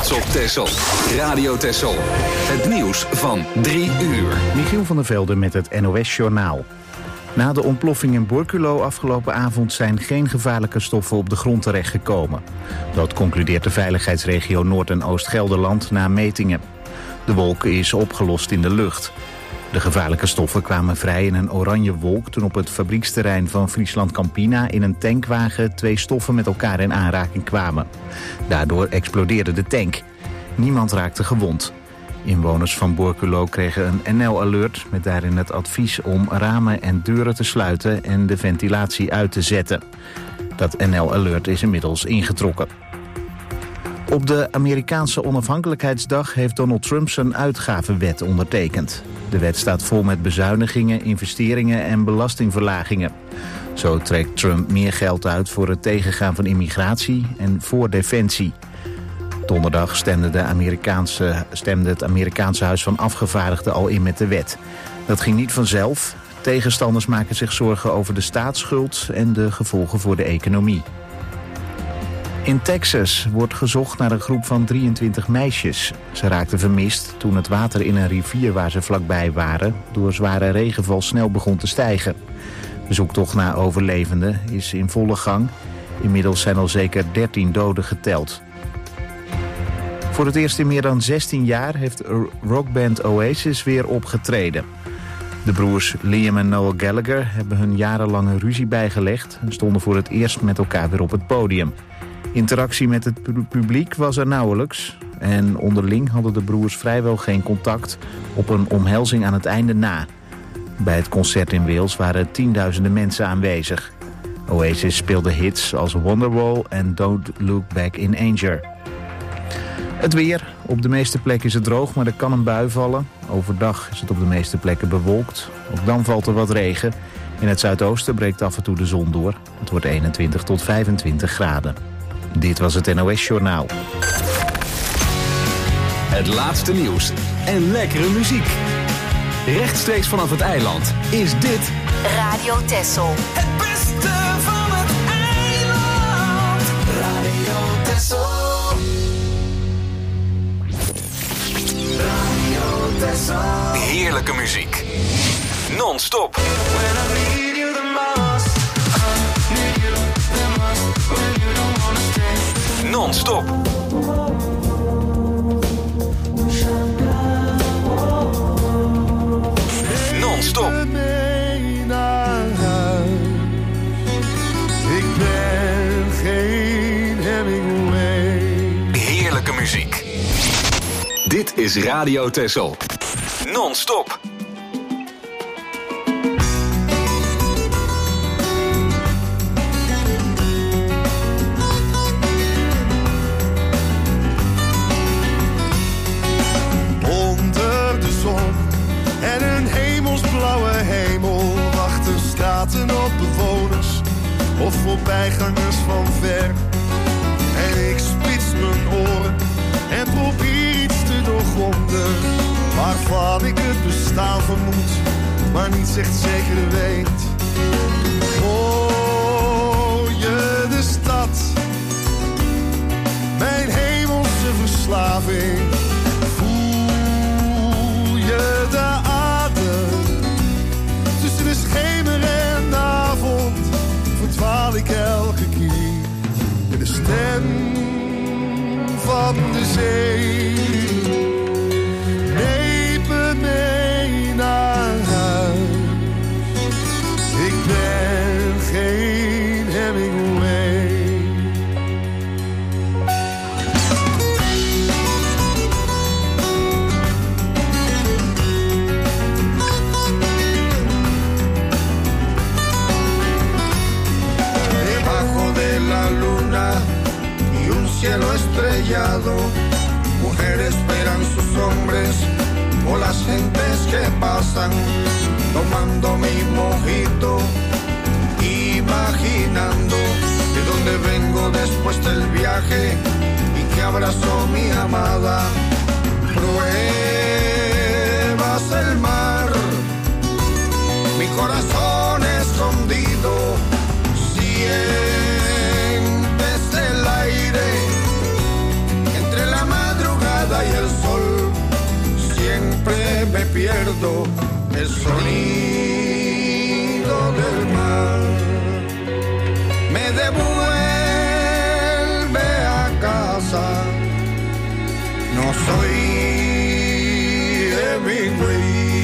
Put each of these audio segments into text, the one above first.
trots op Texel. Radio Texel. Het nieuws van 3 uur. Michiel van der Velde met het NOS-journaal. Na de ontploffing in Borculo afgelopen avond zijn geen gevaarlijke stoffen op de grond terechtgekomen. Dat concludeert de veiligheidsregio Noord- en Oost-Gelderland na metingen. De wolk is opgelost in de lucht. De gevaarlijke stoffen kwamen vrij in een oranje wolk toen op het fabrieksterrein van Friesland Campina in een tankwagen 2 stoffen met elkaar in aanraking kwamen. Daardoor explodeerde de tank. Niemand raakte gewond. Inwoners van Borculo kregen een NL-alert met daarin het advies om ramen en deuren te sluiten en de ventilatie uit te zetten. Dat NL-alert is inmiddels ingetrokken. Op de Amerikaanse onafhankelijkheidsdag heeft Donald Trump zijn uitgavenwet ondertekend. De wet staat vol met bezuinigingen, investeringen en belastingverlagingen. Zo trekt Trump meer geld uit voor het tegengaan van immigratie en voor defensie. Donderdag stemde het Amerikaanse Huis van Afgevaardigden al in met de wet. Dat ging niet vanzelf. Tegenstanders maken zich zorgen over de staatsschuld en de gevolgen voor de economie. In Texas wordt gezocht naar een groep van 23 meisjes. Ze raakten vermist toen het water in een rivier waar ze vlakbij waren door zware regenval snel begon te stijgen. De zoektocht naar overlevenden is in volle gang. Inmiddels zijn al zeker 13 doden geteld. Voor het eerst in meer dan 16 jaar heeft rockband Oasis weer opgetreden. De broers Liam en Noel Gallagher hebben hun jarenlange ruzie bijgelegd en stonden voor het eerst met elkaar weer op het podium. Interactie met het publiek was er nauwelijks en onderling hadden de broers vrijwel geen contact op een omhelzing aan het einde na. Bij het concert in Wales waren tienduizenden mensen aanwezig. Oasis speelde hits als Wonderwall en Don't Look Back in Anger. Het weer. Op de meeste plekken is het droog, maar er kan een bui vallen. Overdag is het op de meeste plekken bewolkt. Ook dan valt er wat regen. In het zuidoosten breekt af en toe de zon door. Het wordt 21 tot 25 graden. Dit was het NOS-journaal. Het laatste nieuws en lekkere muziek. Rechtstreeks vanaf het eiland is dit Radio Texel. Het beste van het eiland. Radio Texel. Radio Texel. heerlijke muziek. Non-stop. Non-stop. Non-stop. Ik ben geen Hemingway. Heerlijke muziek. Dit is Radio Texel. Non-stop. Onder de zon en een hemelsblauwe hemel wachten straten op bewoners of voorbijgangers van ver. En ik spits mijn oren en probeer iets te doorgronden waarvan ik het bestaan vermoed, maar niet echt zeker weet. Hoor je de stad, mijn hemelse verslaving? Voel je de adem tussen de schemer en de avond? Verdwaal ik elke keer in de stem van de zee. Neem me mee naar huis. Ik ben geen Hemingway. Debajo de la luna y un cielo estrellado, mujeres esperan sus hombres o las gentes que pasan, tomando mi mojito, imaginando de dónde vengo después del viaje y que abrazo mi amada. Pruebas el mar, mi corazón escondido, sientes el aire entre la madrugada recuerdo el sonido del mar. Me devuelve a casa. No soy Hemingway.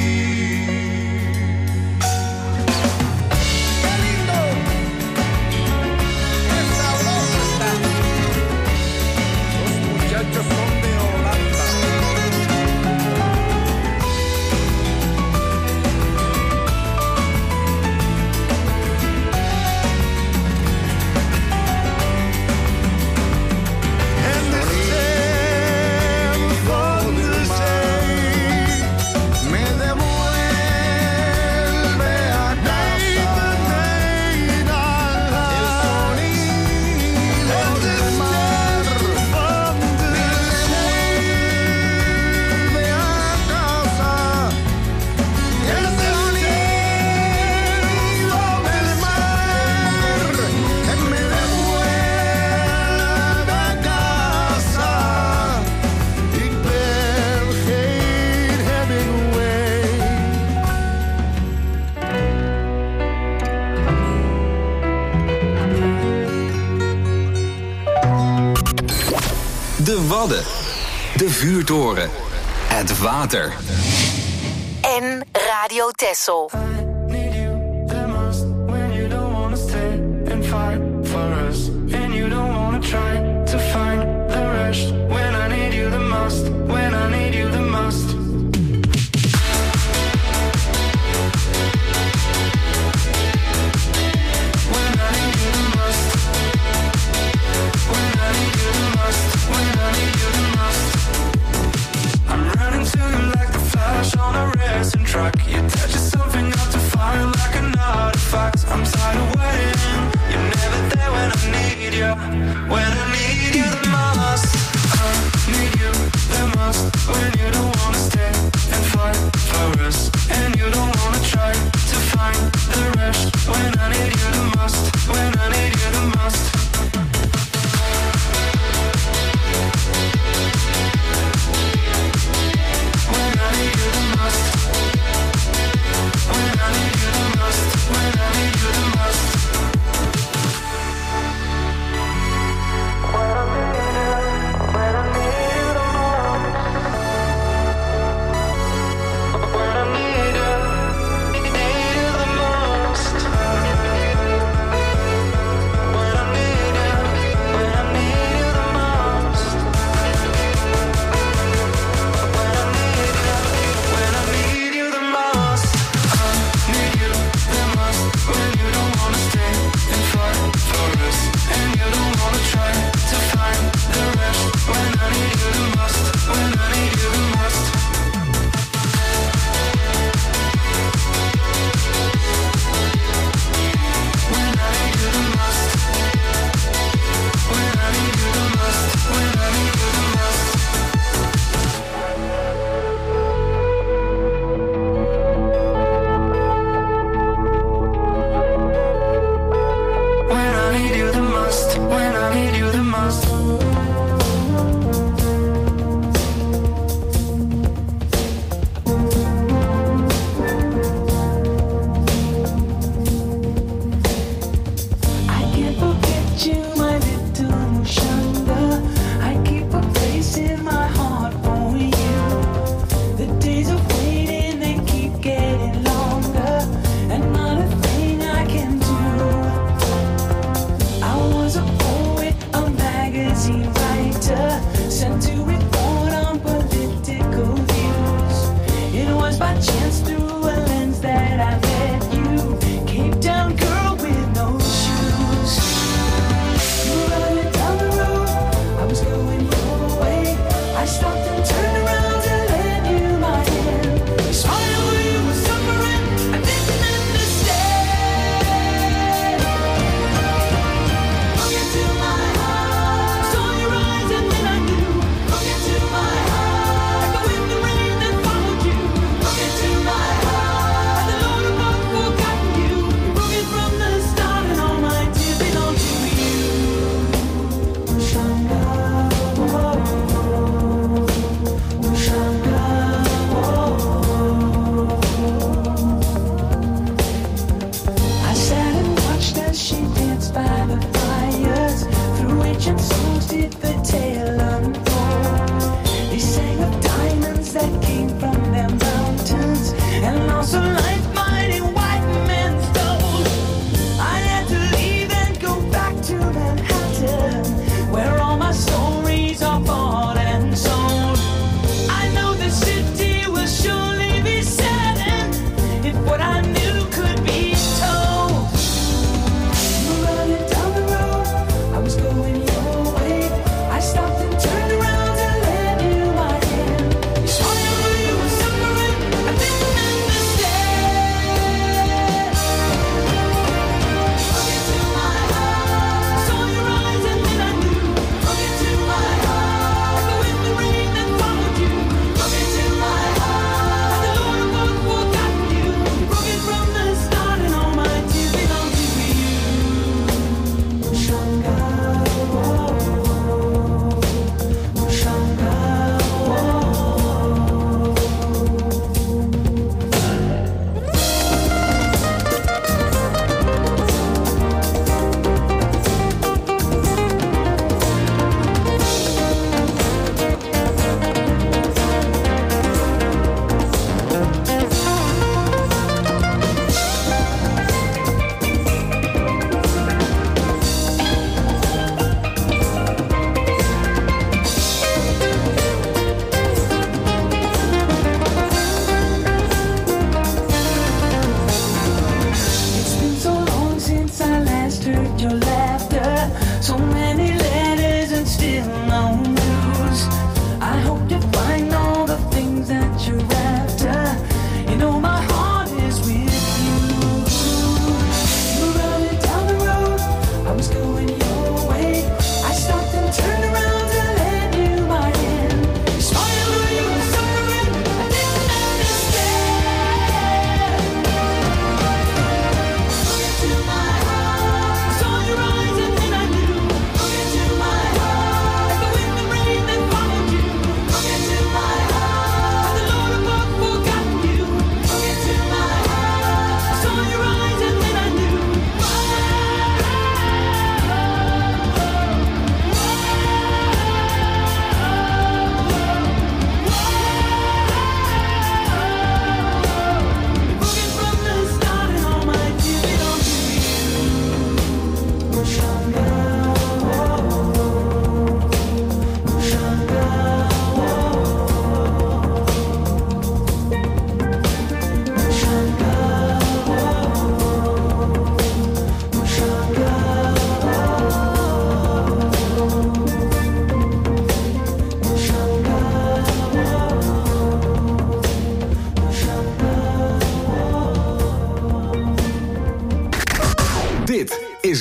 De Wadden, de vuurtoren, het water. En Radio Texel. On a racing track, you touch something up to fire like an artifact. I'm tired of waiting. You're never there when I need you. When I need you the most, I need you the most. When you don't wanna stay and fight for us, and you don't wanna try to find the rush. When I need you the most, when I need you the most. When I need you the most. When I need you the most. When I need you the most. Saw your eyes and then I knew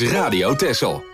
Radio Texel.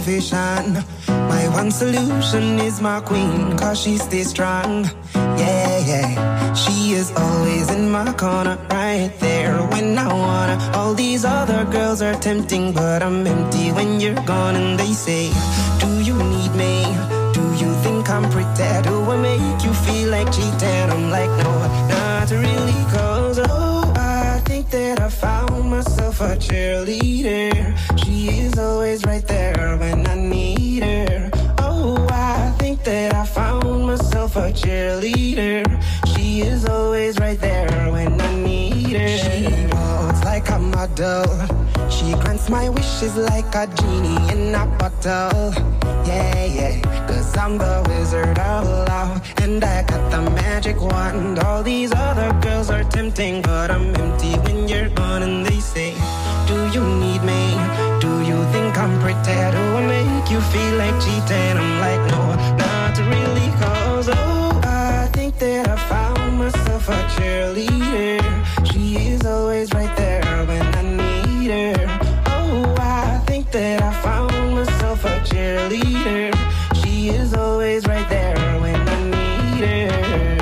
motivation. My one solution is my queen, cause she stays strong. Yeah, yeah, she is always in my corner, right there when I wanna. All these other girls are tempting, but I'm empty when you're gone. And they say, do you need me? Do you think I'm pretty? Do I make you feel like cheating? I'm like, no, not really, cause oh, I think that I found myself a cheerleader. She is always right there when I need her. Oh, I think that I found myself a cheerleader. She is always right there when I need her. She walks like a model. She grants my wishes like a genie in a bottle. Yeah, yeah, cause I'm the wizard of love, and I got the magic wand. All these other girls are tempting, but I'm empty when you're gone. And they say, do you need me? Do you think I'm pretty? Do I make you feel like cheating? I'm like, no, not really, cause oh, I think that I found myself a cheerleader. She is always right there when I need her. Oh, I think that I found myself a cheerleader. She is always right there when I need her.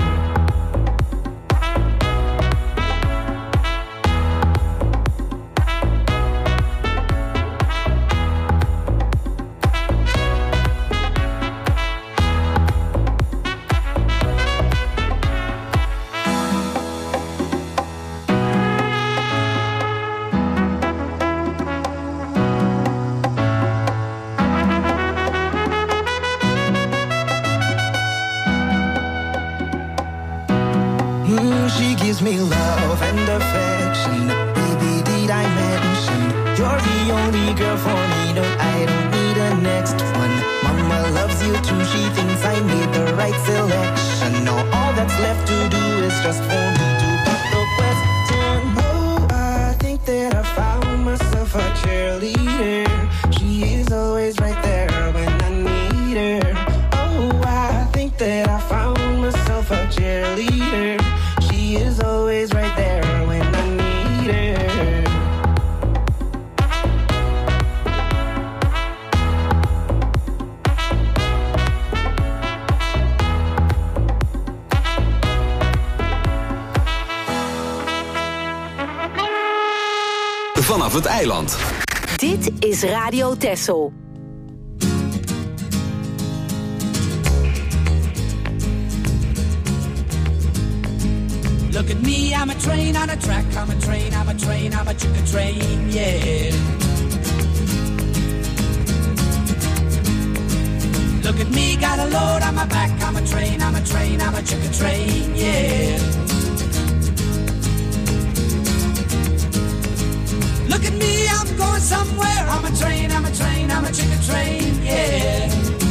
She gives me love and affection. Baby, did I mention you're the only girl for me? No, I don't need a next one. Mama loves you too. She thinks I made the right selection. Now all that's left to do is just for me to put the question. Oh, I think that I found myself a cheerleader. She is always right there when I need her. Oh, I think that I found myself a cheerleader. She is always right there when I need her. Vanaf het eiland. Dit is Radio Texel. Look at me, I'm a train on a track, I'm a train, I'm a train, I'm a chicken train, yeah. Look at me, got a load on my back, I'm a train, I'm a train, I'm a chicken train, yeah. Look at me, I'm going somewhere, I'm a train, I'm a train, I'm a chicken train, yeah.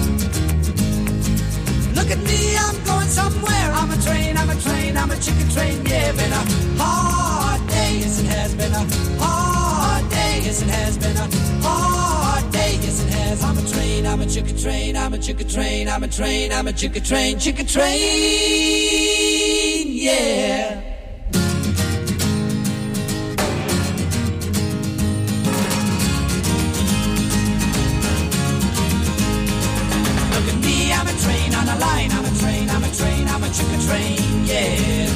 Look at me, I'm going somewhere. I'm a train, I'm a train, I'm a chicken train. Yeah, been a hard day, yes it has been a hard day, yes it has been a hard day, yes it has. I'm a train, I'm a chicken train, I'm a chicken train, I'm a train, I'm a chicken train, yeah. I'm a chicken train, yeah.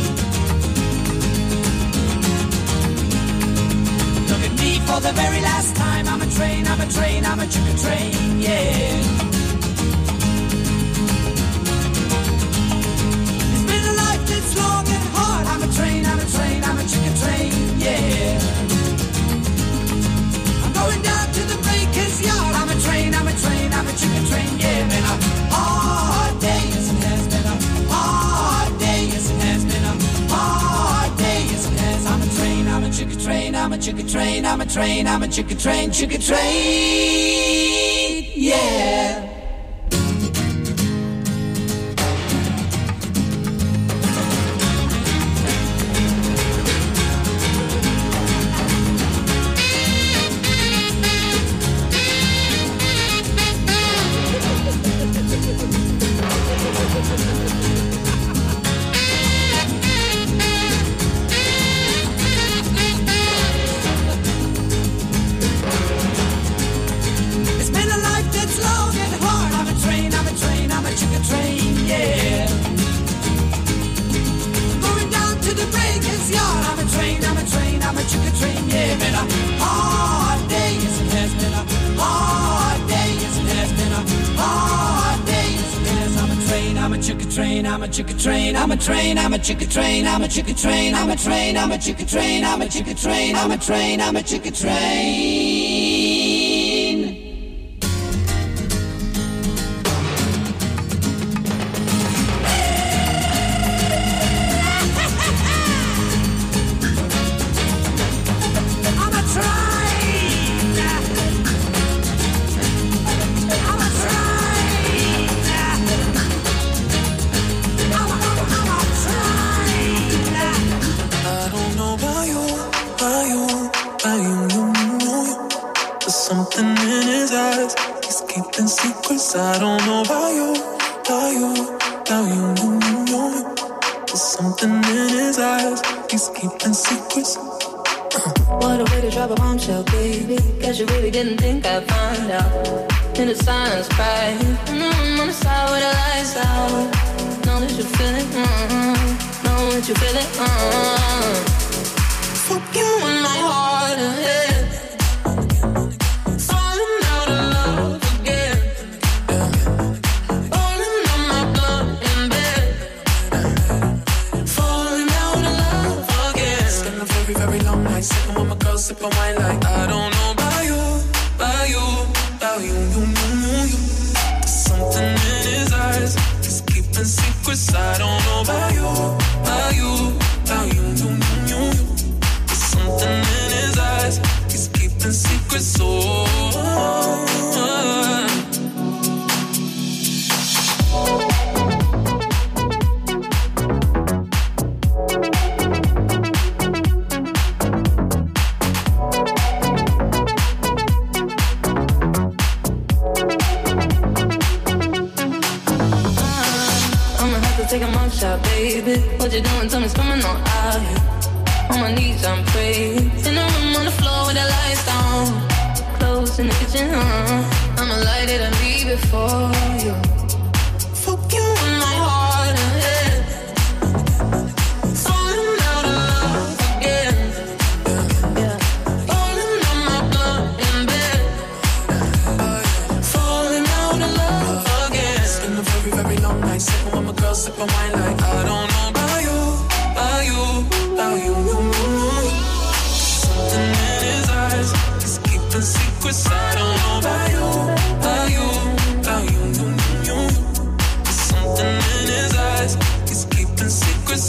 Look at me for the very last time. I'm a train, I'm a train, I'm a chicken train, yeah. It's been a life that's long and hard. I'm a train, I'm a train, I'm a chicken train, yeah. I'm going down to the baker's yard. I'm a train, I'm a train, I'm a chicken train, yeah. Been a hard day, yes it has been a hard day, yes it has been a hard day, yes it has. I'm a train, I'm a chicken train, I'm a chicken train, I'm a train, I'm a chicken train, yeah. It's been a life I'm a chicken train, I'm a train, I'm a chicken train, I'm a chicken train, I'm a train, I'm a chicken train, I'm a chicken train, I'm a train, I'm a chicken train. Something in his eyes, he's keeping secrets. I don't know about you. There's something in his eyes, he's keeping secrets. What a way to drop a bombshell, baby. Guess you really didn't think I'd find out. In the silence, cry. On the side with the lights out. Know that you feel it, know that you feel it, Fuck you in my heart and head. Sipping with my girl, sipping wine like I don't know about you. There's something in his eyes, he's keeping secrets. I don't know about you. There's something in his eyes, he's keeping secrets. Baby, what you doing? Tell me, swimming on out here. On my knees, I'm praying. In the room on the floor with the lights down. Clothes in the kitchen, I'ma light it and leave it for you. Fuck you in my heart and head. Falling out of love again. Yeah. Falling on my blood in bed. Falling out of love again. It's been a very, very long night. Sipping with my girl, sipping wine like I don't know about you. Something in his eyes, he's keeping secrets. I don't know about you. There's something in his eyes, he's keeping secrets.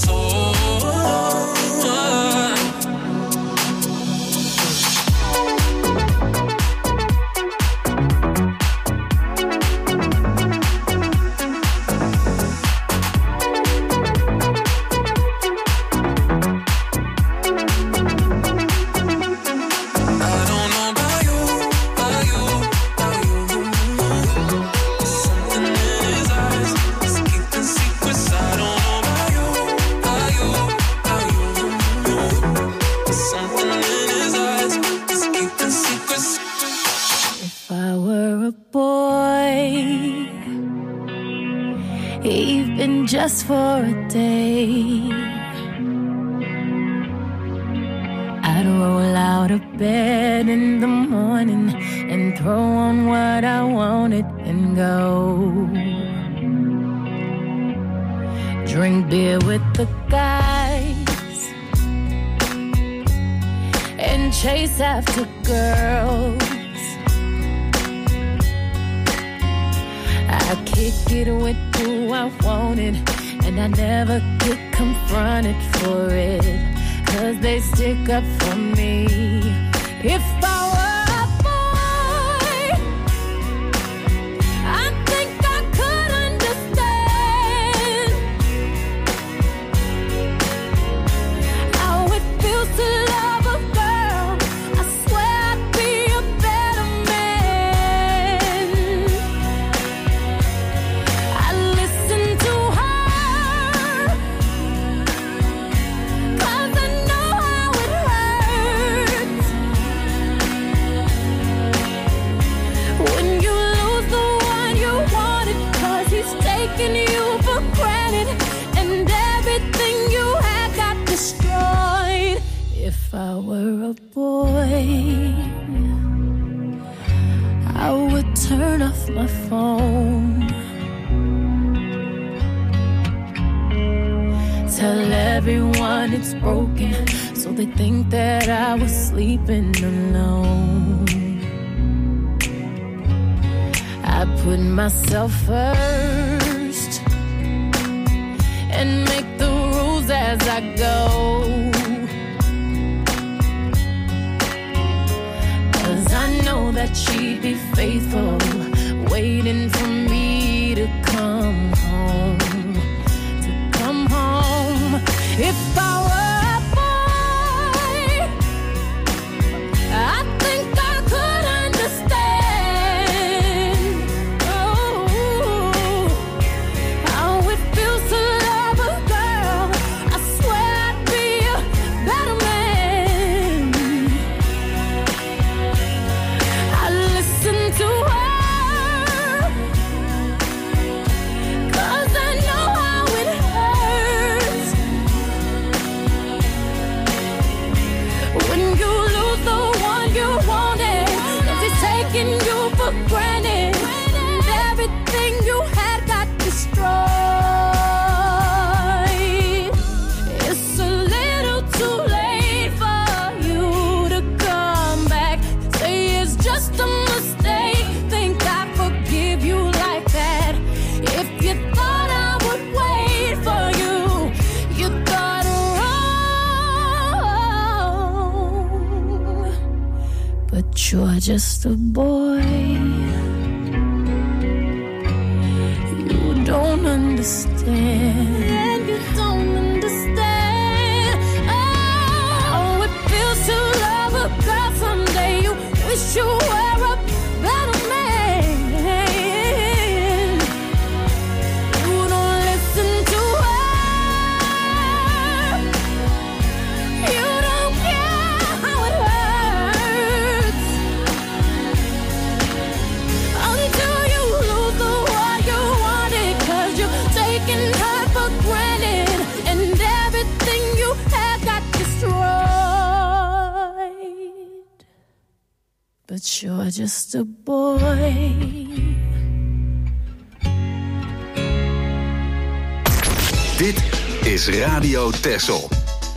Just for a day, I'd roll out of bed in the morning and throw on what I wanted and go. Drink beer with the guys and chase after girls. I kick it with who I wanted, and I never get confronted for it, 'cause they stick up for me. If I were a boy, I think I could understand how it feels to love a girl. I swear I'd be a better man. I listen to her, 'cause I know how it hurts when you lose the one you wanted, 'cause he's taking you for granted and everything you had got destroyed. If I were a boy, I would turn off my phone tell everyone it's broken, so they think that I was sleeping alone. I put myself first and make the rules as I go. 'Cause I know that she'd be faithful, waiting for me to come home. If I were a boy, I think I could understand how it feels to love a girl. I swear I'd be a better man. I listen to her, 'cause I know how it hurts when you lose the one you wanted. If it's taking you for granted, and everything you had got destroyed. It's a little too late for you to come back. Say it's just a mistake, think I forgive you like that. If you thought I would wait for you, you thought wrong. But you're just a boy. You don't understand. You don't understand. Oh, it feels to love a girl someday. You wish you were a better man. You don't listen to her. You don't care how it hurts until you lose the one you wanted. 'Cause you're taking her for granted, and everything you had got destroyed. But you're just a boy. Dit is Radio Texel.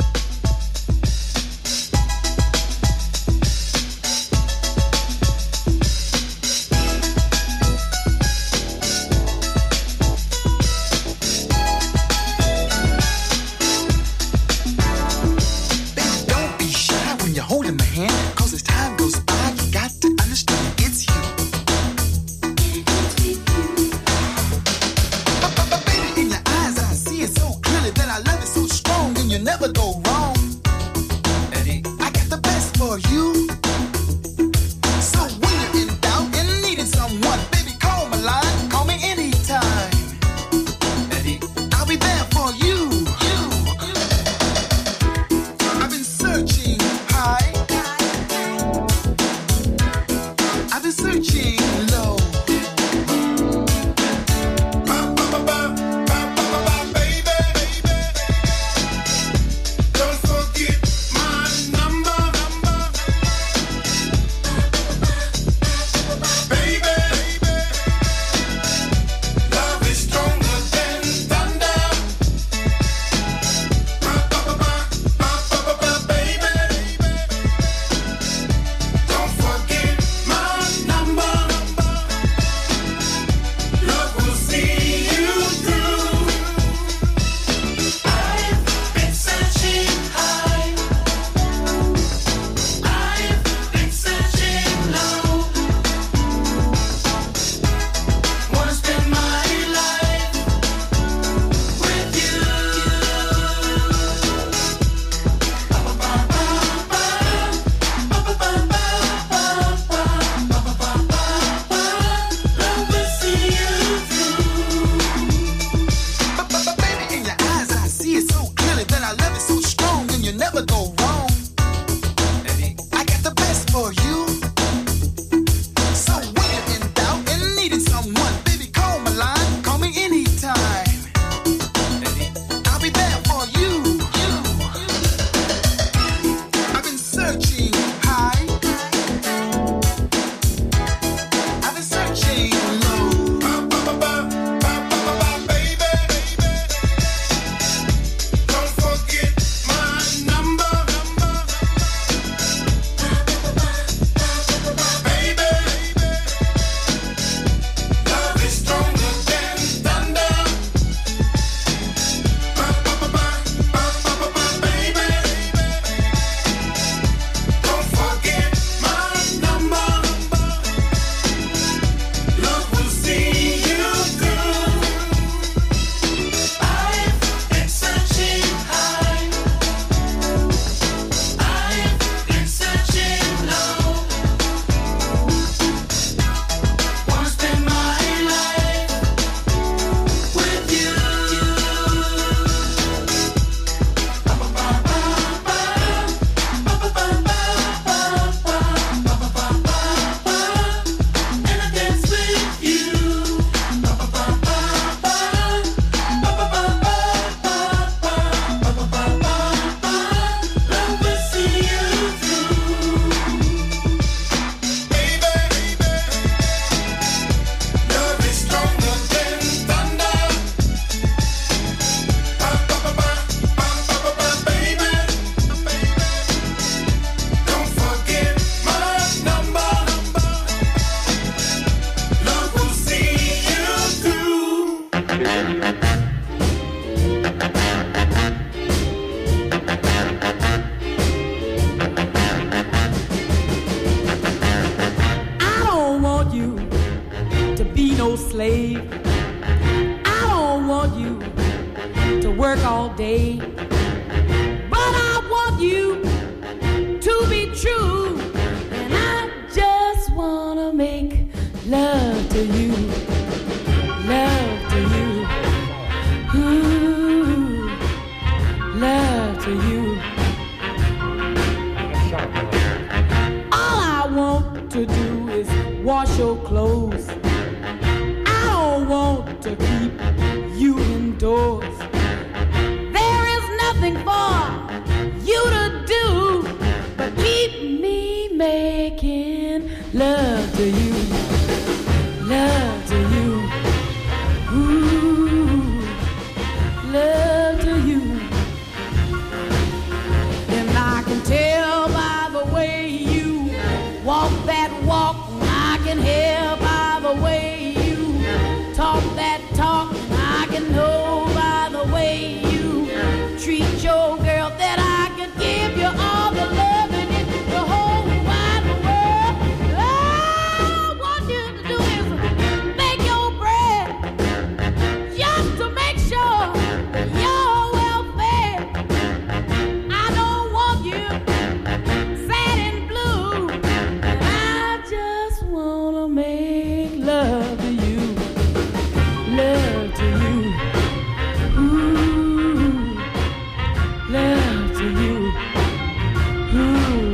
Don't be shy when you're holding my hand, 'cause as time goes by, you got to understand it's you. But baby, in your eyes I see it so clearly that I love it so strong, and you never your clothes. I don't want to keep you indoors. There is nothing for you to do but keep me making love to you. Love to you. Ooh, love to you. And I can tell by the way you walk that walk, and I can hear by the way you talk that talk, and I can know by the way you treat your girl that I could give you all the love in the whole wide world. All I want you to do is make your bread just to make sure that you're well fed. I don't want you sad and blue, and I just wanna make love to you, love to you, ooh, love to you, ooh.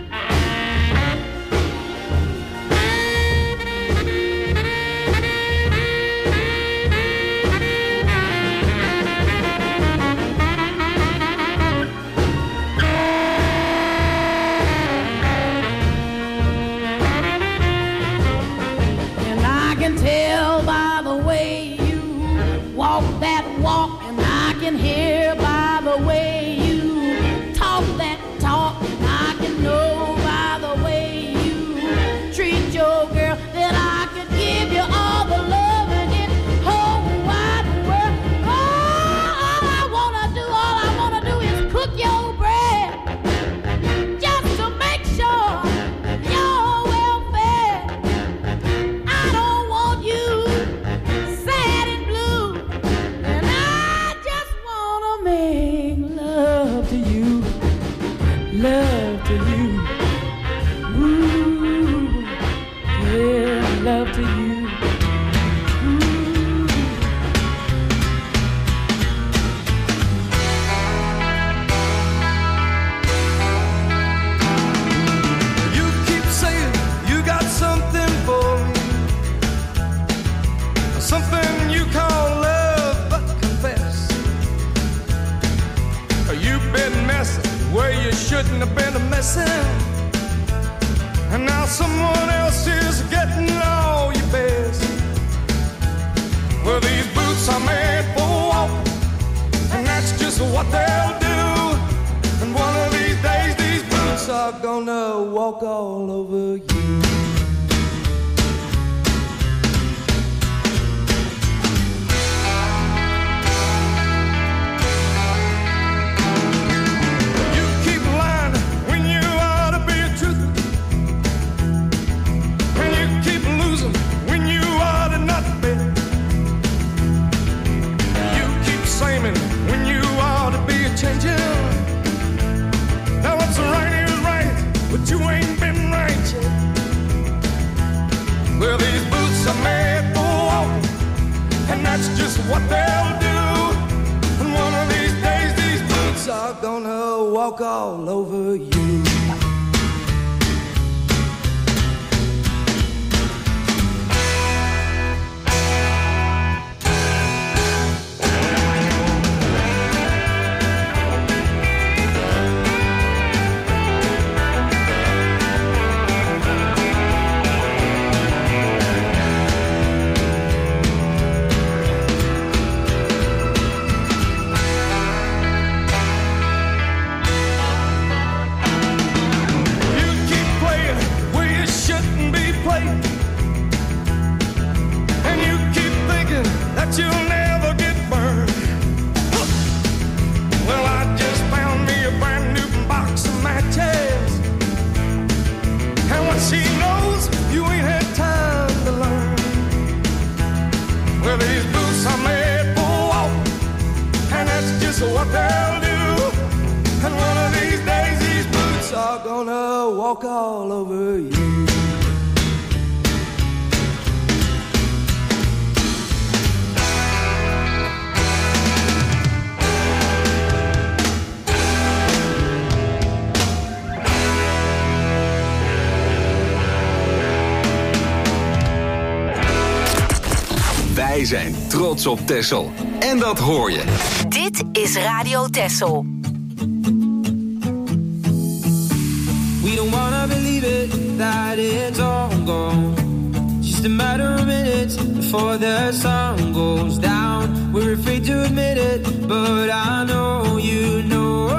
And I can tell by the way you walk that walk, and I can hear by the way you talk that talk, and I can know by the way you treat your girl that I could give you all the love in this whole wide world. All I wanna do is cook your bread just to make sure you're well fed. I don't want you sad and blue, and I just wanna make love to you, love to you, ooh, yeah, love to you, ooh. You keep saying you got something for me, something you call love, but confess you've been messing where you shouldn't have been messing, and now someone else is getting all your best. Well, these boots are made for walking, and that's just what they'll do. And one of these days, these boots are gonna walk all over you. You keep lying when you ought to be a truth, and you keep losing when you ought to not be. You keep saying when you ought to be a changing. Now what's right is right, but you ain't been right yet. Well, these boots are made for walking, and that's just what they'll do. And one of these days, these boots are gonna walk all over you. You keep playing where you shouldn't be playing, and you keep thinking that you'll never get burned. Well, I just found me a brand new box of matches, and what she knows you ain't had time to learn. Well, these boots are made for walking, and that's just what they'll do. And one of these days, these boots are gonna walk all over you. Wij zijn trots op Texel. En dat hoor je. Dit is Radio Texel. We don't wanna believe it, that it's all gone. Just a matter of minutes before the sun goes down. We're afraid to admit it, but I know you know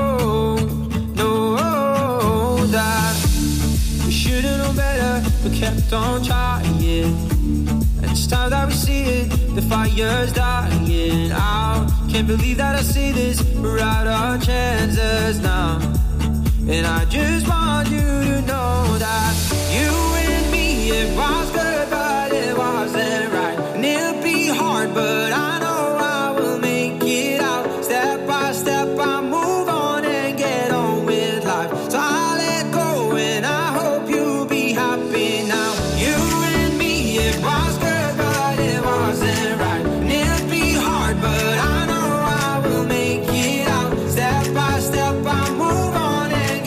that we should've known better, but kept on trying. And it's time that we see it, the fire's dying out. Can't believe that I say this, we're out our chances now. And I just want you to know that you and me, it was good, but it wasn't right. And it'll be hard, but I know I will make it out. Step by step, I move on and get on with life. So I let go and I hope you'll be happy now. You and me, it was good, but it wasn't right. And it'll be hard, but I know I will make it out. Step by step, I move on.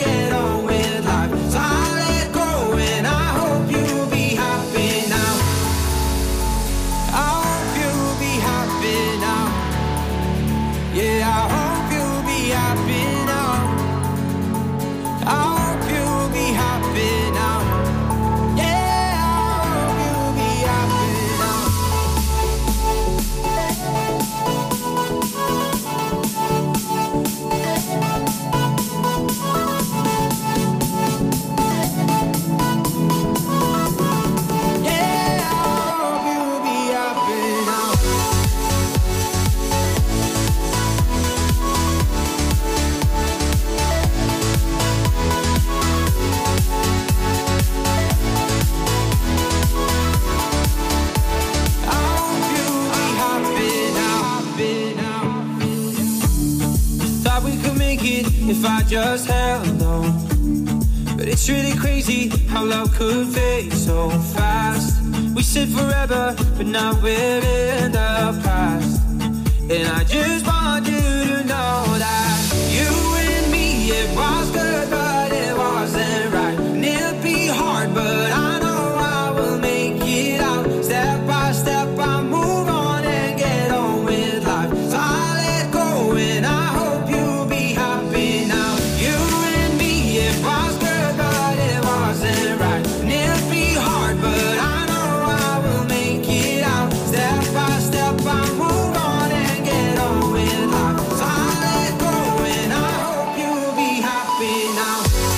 If I just held on, but it's really crazy how love could fade so fast. We said forever, but now we're in the past. And I just want you to know that you and me, it was good, but it wasn't right. And it'll be hard, but I know I will make it out. Step by step, I move on and get on with life. So I let go and I hope you'll be happy now. You and me, it was good, but it wasn't right. And it'll be hard, but I know I will make it out. Step by step, I move on and get on with life. So I let go and I hope you'll be happy now.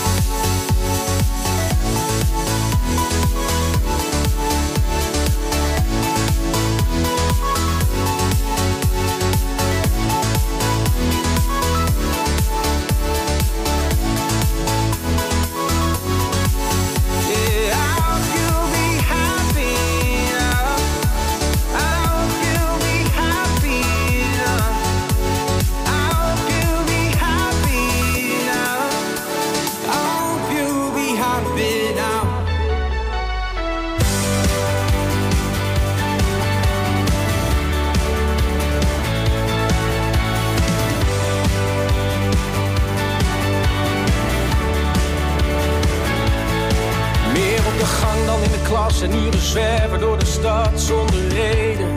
En uren zwerven door de stad zonder reden.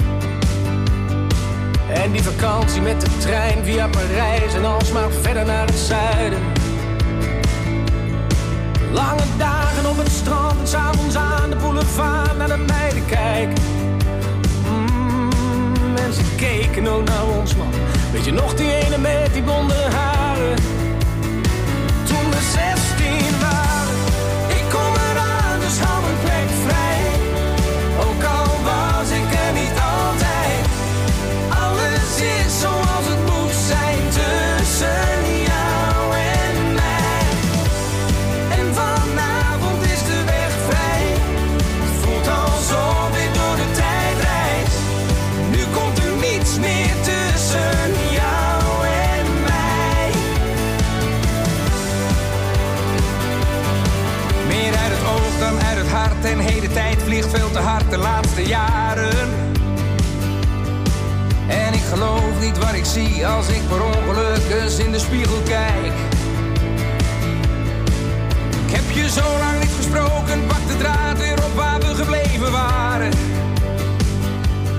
En die vakantie met de trein via Parijs en alsmaar verder naar het zuiden. Lange dagen op het strand en 's avonds aan de boulevard naar de meiden kijken. En ze keken ook naar ons, man. Weet je nog die ene met die blonde haren? Toen we 16 waren. Ik kom eraan, dus hou mijn plek vrij. Ook al was ik er niet altijd. Alles is zoals het moet zijn tussen jou en mij. En vanavond is de weg vrij. Het voelt alsof ik door de tijd reis. Nu komt er niets meer tussen jou en mij. Meer uit het oog dan uit het hart. En heden tijd vliegt veel te hard de laatste jaren. En ik geloof niet wat ik zie als ik per ongeluk eens in de spiegel kijk. Ik heb je zo lang niet gesproken, pak de draad weer op waar we gebleven waren.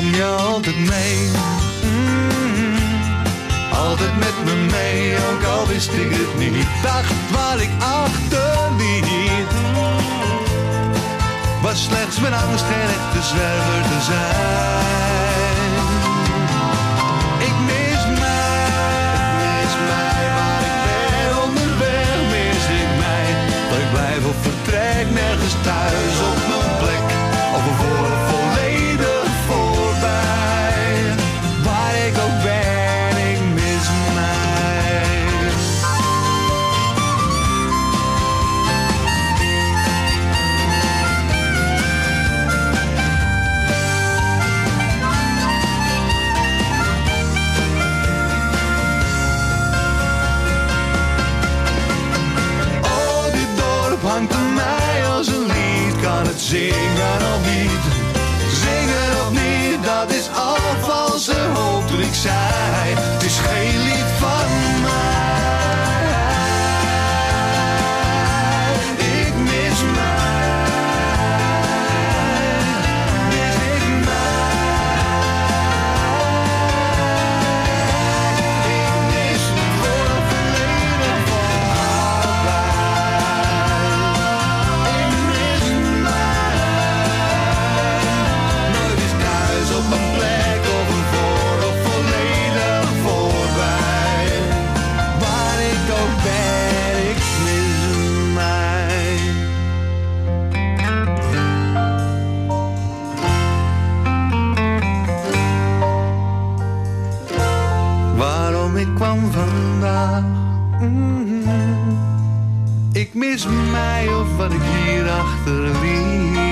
nam je altijd mee. Altijd met me mee, ook al wist ik het niet. Dacht wat ik achterliet was slechts mijn angst geen echte zwerver te zijn. Ik mis mij, waar ik ben onderweg mis ik mij. Dat ik blijf of vertrek, nergens thuis op mijn plek. Of een volledig voorbij. Waar ik ook ben, ik mis mij. Oh, dit dorp hangt aan mij als een lied. Kan het zingen of niet? Zingen of niet, dat is al valse hoop toen ik zei. Het is geen lied van mij. Ik mis mij. Mis ik mij. Ik mis voor het verleden van allebei. Ik mis mij. Nooit is thuis op een plek of een voor of volledig voorbij. Waar ik ook ben, ik mis mij. Waarom ik kwam vandaag. Ik mis mij of wat ik hier achterliet.